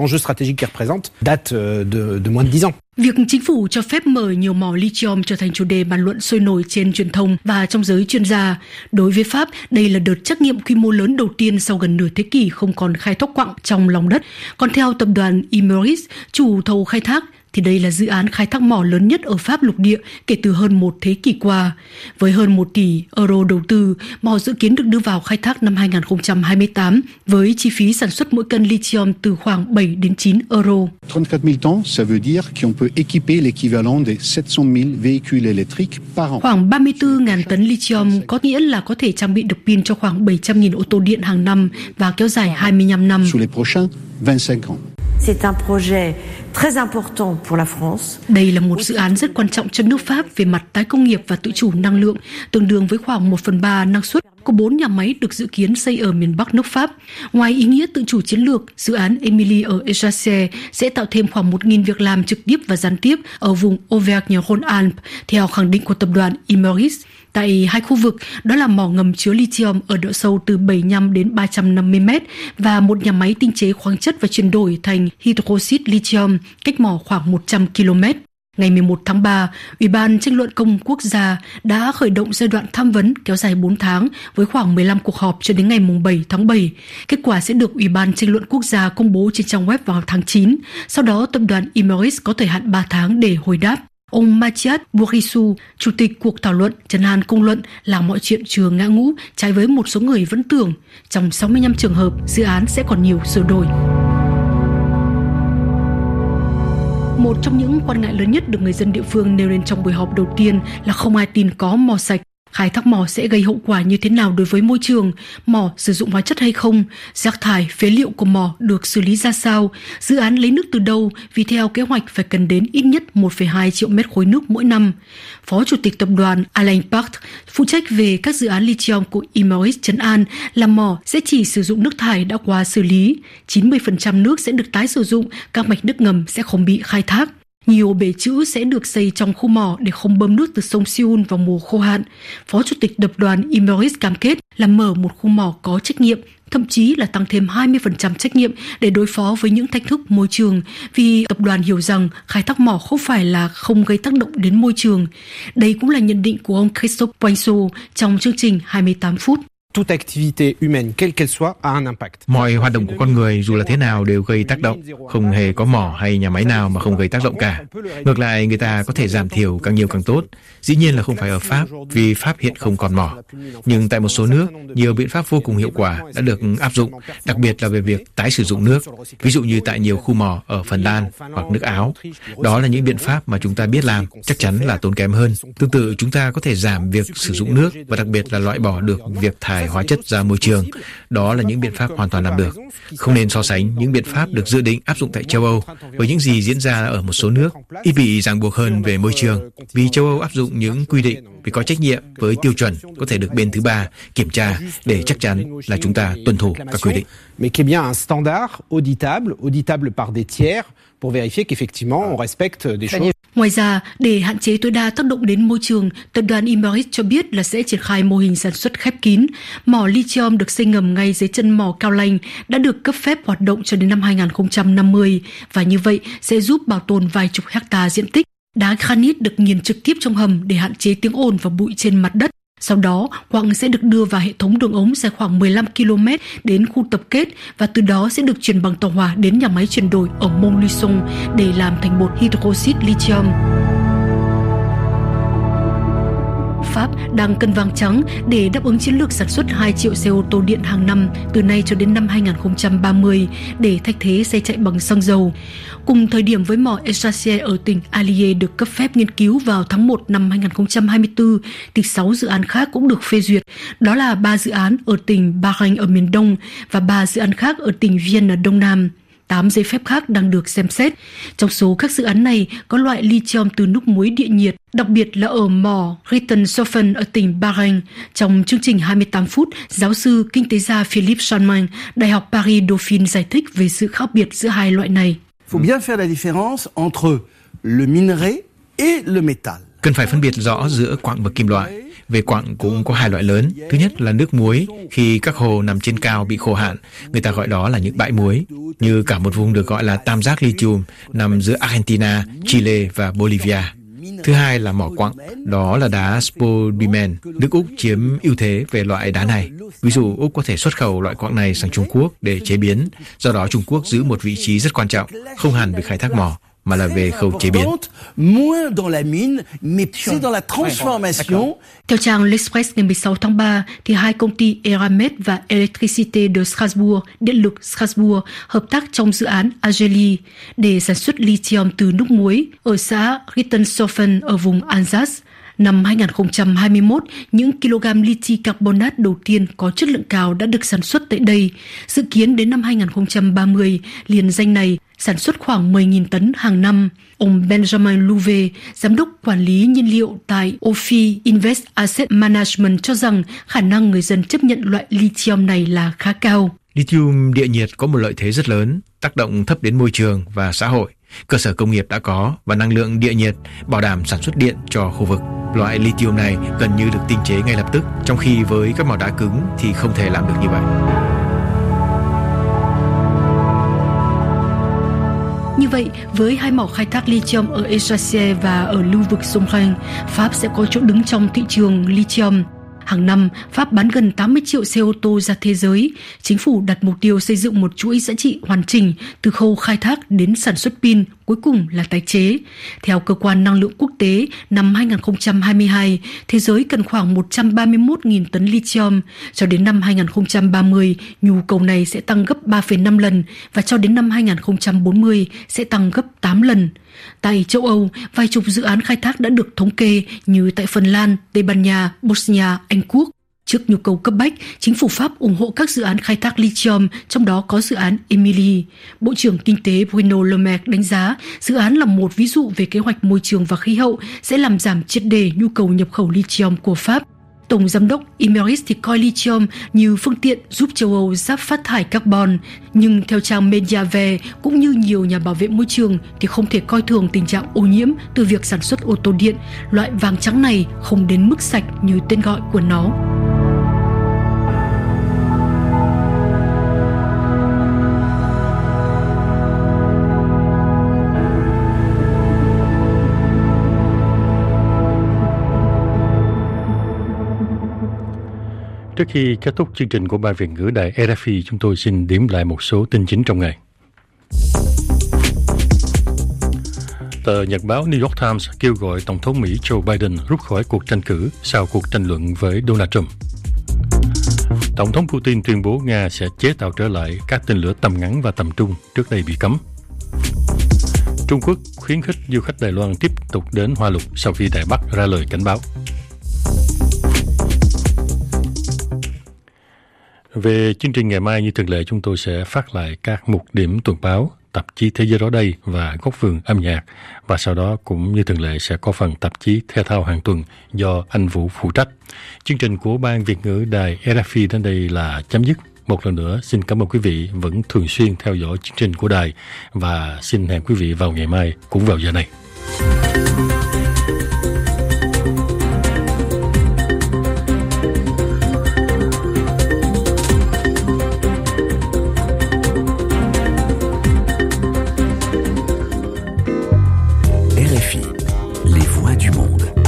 Speaker 9: Việc chính phủ cho phép mở nhiều mỏ lithium trở thành chủ đề bàn luận sôi nổi trên truyền thông và trong giới chuyên gia. Đối với Pháp, đây là đợt trắc nghiệm quy mô lớn đầu tiên sau gần nửa thế kỷ không còn khai thác quặng trong lòng đất. Còn theo tập đoàn Imerys, chủ thầu khai thác, thì đây là dự án khai thác mỏ lớn nhất ở Pháp lục địa kể từ hơn một thế kỷ qua. Với hơn một tỷ euro đầu tư, mỏ dự kiến được đưa vào khai thác năm hai nghìn không trăm hai mươi tám với chi phí sản xuất mỗi cân lithium từ khoảng bảy đến chín euro.
Speaker 13: trente-quatre mille tons, ça veut dire qu'on peut équiper l'équivalent des sept cent mille véhicules électriques par an.
Speaker 9: Khoảng ba mươi tư nghìn tấn lithium có nghĩa là có thể trang bị được pin cho khoảng bảy trăm nghìn ô tô điện hàng năm và kéo dài hai mươi lăm năm.
Speaker 13: Sur les prochains vingt-cinq ans.
Speaker 7: C'est un projet très important pour la France.
Speaker 9: Đây là một dự án rất quan trọng cho nước Pháp về mặt tái công nghiệp và tự chủ năng lượng, tương đương với khoảng một phần ba năng suất của bốn nhà máy được dự kiến xây ở miền Bắc nước Pháp. Ngoài ý nghĩa tự chủ chiến lược, dự án Émilie ở Echassières sẽ tạo thêm khoảng một nghìn việc làm trực tiếp và gián tiếp ở vùng Auvergne-Rhône-Alpes, theo khẳng định của tập đoàn Imerys. Tại hai khu vực, đó là mỏ ngầm chứa lithium ở độ sâu từ bảy mươi lăm đến ba trăm năm mươi mét và một nhà máy tinh chế khoáng chất và chuyển đổi thành hydroxit lithium cách mỏ khoảng một trăm ki lô mét. Ngày mười một tháng ba, Ủy ban Tranh luận Công quốc gia đã khởi động giai đoạn tham vấn kéo dài bốn tháng với khoảng mười lăm cuộc họp cho đến ngày bảy tháng bảy. Kết quả sẽ được Ủy ban Tranh luận Quốc gia công bố trên trang web vào tháng chín. Sau đó, tập đoàn Imerys có thời hạn ba tháng để hồi đáp. Ông Mathias Bourissou, chủ tịch cuộc thảo luận trấn an công luận là mọi chuyện chưa ngã ngũ, trái với một số người vẫn tưởng trong sáu mươi lăm trường hợp dự án sẽ còn nhiều sửa đổi. Một trong những quan ngại lớn nhất được người dân địa phương nêu lên trong buổi họp đầu tiên là không ai tin có mỏ sạch. Khai thác mỏ sẽ gây hậu quả như thế nào đối với môi trường? Mỏ sử dụng hóa chất hay không? Rác thải, phế liệu của mỏ được xử lý ra sao? Dự án lấy nước từ đâu? Vì theo kế hoạch phải cần đến ít nhất một phẩy hai triệu mét khối nước mỗi năm. Phó Chủ tịch tập đoàn Alain Part, phụ trách về các dự án lithium của Imerys trấn an là mỏ sẽ chỉ sử dụng nước thải đã qua xử lý. chín mươi phần trăm nước sẽ được tái sử dụng, các mạch nước ngầm sẽ không bị khai thác. Nhiều bể trữ sẽ được xây trong khu mỏ để không bơm nước từ sông Siun vào mùa khô hạn. Phó Chủ tịch tập đoàn Imerys cam kết là mở một khu mỏ có trách nhiệm, thậm chí là tăng thêm hai mươi phần trăm trách nhiệm để đối phó với những thách thức môi trường, vì tập đoàn hiểu rằng khai thác mỏ không phải là không gây tác động đến môi trường. Đây cũng là nhận định của ông Christophe Poinceau trong chương trình hai mươi tám phút.
Speaker 12: toute activité humaine, quelle qu'elle soit, a un impact.
Speaker 6: Mọi hoạt động của con người dù là thế nào đều gây tác động, không hề có mỏ hay nhà máy nào mà không gây tác động cả. Ngược lại, người ta có thể giảm thiểu càng nhiều càng tốt. Dĩ nhiên là không phải ở Pháp, vì Pháp hiện không còn mỏ. Nhưng tại một số nước, nhiều biện pháp vô cùng hiệu quả đã được áp dụng, đặc biệt là về việc tái sử dụng nước. Ví dụ như tại nhiều khu mỏ ở Phần Lan hoặc nước Áo. Đó là những biện pháp mà chúng ta biết làm, chắc chắn là tốn kém hơn. Tương tự, chúng ta có thể giảm việc sử dụng nước và đặc biệt là loại bỏ được việc thải hóa chất ra môi trường. Đó là những biện pháp hoàn toàn làm được. Không nên so sánh những biện pháp được dự định áp dụng tại châu Âu với những gì diễn ra ở một số nước, ít bị ràng buộc hơn về môi trường. Vì châu Âu áp dụng những quy định vì có trách nhiệm với tiêu chuẩn có thể được bên thứ ba kiểm tra để chắc chắn là chúng ta tuân thủ các quy định.
Speaker 12: Mais qui est bien un standard auditable, auditable par des tiers pour vérifier qu'effectivement on respecte des choses.
Speaker 9: Ngoài ra, để hạn chế tối đa tác động đến môi trường, tập đoàn Imerys cho biết là sẽ triển khai mô hình sản xuất khép kín. Mỏ lithium được xây ngầm ngay dưới chân mỏ Cao Lanh đã được cấp phép hoạt động cho đến năm hai không năm mươi và như vậy sẽ giúp bảo tồn vài chục hecta diện tích. Đá granite được nghiền trực tiếp trong hầm để hạn chế tiếng ồn và bụi trên mặt đất. Sau đó, quặng sẽ được đưa vào hệ thống đường ống dài khoảng mười lăm ki lô mét đến khu tập kết và từ đó sẽ được chuyển bằng tàu hỏa đến nhà máy chuyển đổi ở Montluçon để làm thành bột hydroxit lithium. Pháp đang cân vàng trắng để đáp ứng chiến lược sản xuất hai triệu xe ô tô điện hàng năm từ nay cho đến năm hai không ba mươi để thay thế xe chạy bằng xăng dầu. Cùng thời điểm với mỏ Esacier ở tỉnh Allier được cấp phép nghiên cứu vào tháng một năm hai không hai tư, thì sáu dự án khác cũng được phê duyệt. Đó là ba dự án ở tỉnh Bahrain ở miền Đông và ba dự án khác ở tỉnh Vienne ở Đông Nam. Tám giấy phép khác đang được xem xét. Trong số các dự án này có loại lithium từ nước muối địa nhiệt, đặc biệt là ở mỏ Rittensofen ở tỉnh Bahrain. Trong chương trình hai mươi tám phút, giáo sư kinh tế gia Philippe Chalmin, Đại học Paris Dauphine giải thích về sự khác biệt giữa hai loại này.
Speaker 14: Faut bien faire la différence entre le minerai et le métal.
Speaker 6: Cần phải phân biệt rõ giữa quặng và kim loại. Về quặng cũng có hai loại lớn. Thứ nhất là nước muối. Khi các hồ nằm trên cao bị khô hạn, người ta gọi đó là những bãi muối. Như cả một vùng được gọi là tam giác lithium nằm giữa Argentina, Chile và Bolivia. Thứ hai là mỏ quặng, đó là đá spodumene. Nước Úc chiếm ưu thế về loại đá này. Ví dụ Úc có thể xuất khẩu loại quặng này sang Trung Quốc để chế biến. Do đó Trung Quốc giữ một vị trí rất quan trọng, không hẳn về khai thác mỏ, mà là về khâu chế biến.
Speaker 9: Theo trang L'Express ngày mười sáu tháng ba, thì hai công ty Eramet và Electricité de Strasbourg, điện lực Strasbourg, hợp tác trong dự án Ageli để sản xuất lithium từ nước muối ở xã Rittensofen ở vùng Alsace. Năm hai không hai mốt, những kg lithium carbonate đầu tiên có chất lượng cao đã được sản xuất tại đây. Dự kiến đến năm hai không ba mươi, liền danh này sản xuất khoảng mười nghìn tấn hàng năm. Ông Benjamin Louvet, giám đốc quản lý nhiên liệu tại Ophi Invest Asset Management cho rằng khả năng người dân chấp nhận loại lithium này là khá cao.
Speaker 6: Lithium địa nhiệt có một lợi thế rất lớn, tác động thấp đến môi trường và xã hội. Cơ sở công nghiệp đã có và năng lượng địa nhiệt bảo đảm sản xuất điện cho khu vực. Loại lithium này gần như được tinh chế ngay lập tức, trong khi với các mỏ đá cứng thì không thể làm được như vậy.
Speaker 9: Như vậy, với hai mỏ khai thác lithium ở Esacier và ở lưu vực sông Rhine, Pháp sẽ có chỗ đứng trong thị trường lithium. Hàng năm, Pháp bán gần tám mươi triệu xe ô tô ra thế giới. Chính phủ đặt mục tiêu xây dựng một chuỗi giá trị hoàn chỉnh từ khâu khai thác đến sản xuất pin, cuối cùng là tái chế. Theo Cơ quan Năng lượng Quốc tế, năm hai không hai hai, thế giới cần khoảng một trăm ba mươi mốt nghìn tấn lithium. Cho đến năm hai không ba mươi, nhu cầu này sẽ tăng gấp ba phẩy năm lần và cho đến năm hai không bốn mươi sẽ tăng gấp tám lần. Tại châu Âu, vài chục dự án khai thác đã được thống kê như tại Phần Lan, Tây Ban Nha, Bosnia, Anh Quốc. Trước nhu cầu cấp bách, chính phủ Pháp ủng hộ các dự án khai thác lithium, trong đó có dự án Emily. Bộ trưởng Kinh tế Bruno Le Maire đánh giá dự án là một ví dụ về kế hoạch môi trường và khí hậu sẽ làm giảm triệt để nhu cầu nhập khẩu lithium của Pháp. Tổng giám đốc Imerys thì coi lithium như phương tiện giúp châu Âu giáp phát thải carbon. Nhưng theo trang Mediaver cũng như nhiều nhà bảo vệ môi trường thì không thể coi thường tình trạng ô nhiễm từ việc sản xuất ô tô điện. Loại vàng trắng này không đến mức sạch như tên gọi của nó.
Speaker 1: Trước khi kết thúc chương trình của Ban Việt ngữ Đài rờ ép i, chúng tôi xin điểm lại một số tin chính trong ngày. Tờ Nhật báo New York Times kêu gọi Tổng thống Mỹ Joe Biden rút khỏi cuộc tranh cử sau cuộc tranh luận với Donald Trump. Tổng thống Putin tuyên bố Nga sẽ chế tạo trở lại các tên lửa tầm ngắn và tầm trung trước đây bị cấm. Trung Quốc khuyến khích du khách Đài Loan tiếp tục đến Hoa Lục sau khi Đài Bắc ra lời cảnh báo. Về chương trình ngày mai, như thường lệ, chúng tôi sẽ phát lại các mục điểm tuần báo, tạp chí Thế giới đó đây và Góc vườn âm nhạc. Và sau đó cũng như thường lệ sẽ có phần tạp chí Thể thao hàng tuần do anh Vũ phụ trách. Chương trình của Ban Việt ngữ Đài rờ ép i đến đây là chấm dứt. Một lần nữa xin cảm ơn quý vị vẫn thường xuyên theo dõi chương trình của đài và xin hẹn quý vị vào ngày mai cũng vào giờ này.
Speaker 15: rờ ép i, les voix du monde.